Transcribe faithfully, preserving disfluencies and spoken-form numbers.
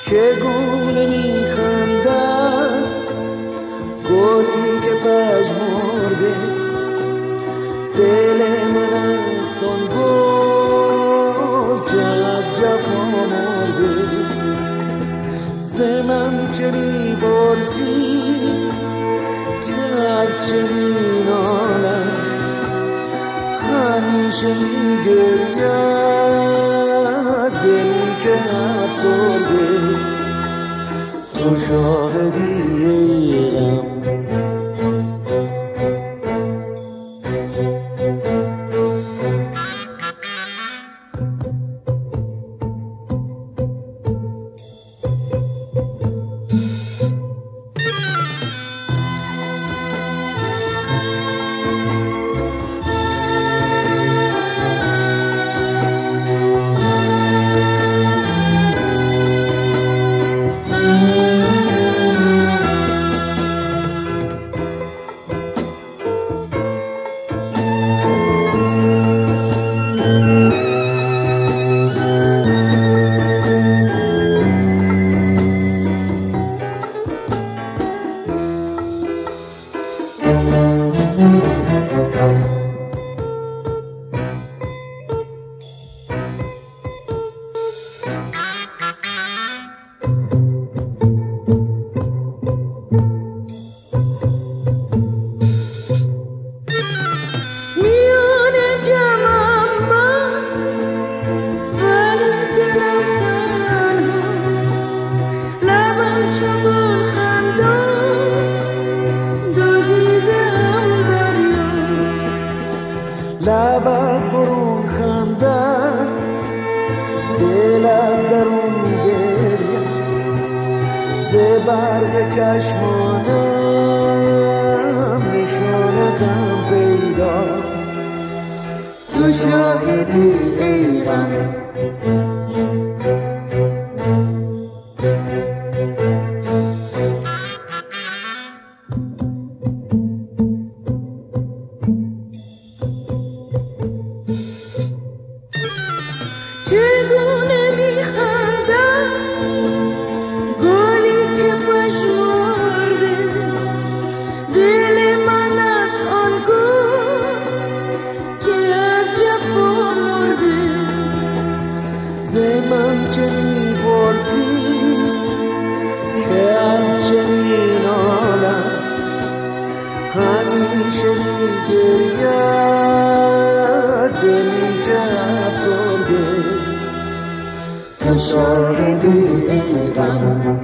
چگونه میخندد گلی که پژمرده دل من است آن گل که از جفا مرده. ز من چه میپرسی که از چه مینالم همیشه میگرید دلی که افسرده. تو شاهدی ای غم لب از برون خندد دل از درون گریه ز برق چشمانم نشانتم پیداست. تو شاهدی ای غم چگونه میخندم گلی که پژمرده دل من از آن گل که از جفا مرده. ز من چه میپرسی که از چه مینالم همیشه میگرید دلی که افسرده. تو شاهدی ای غم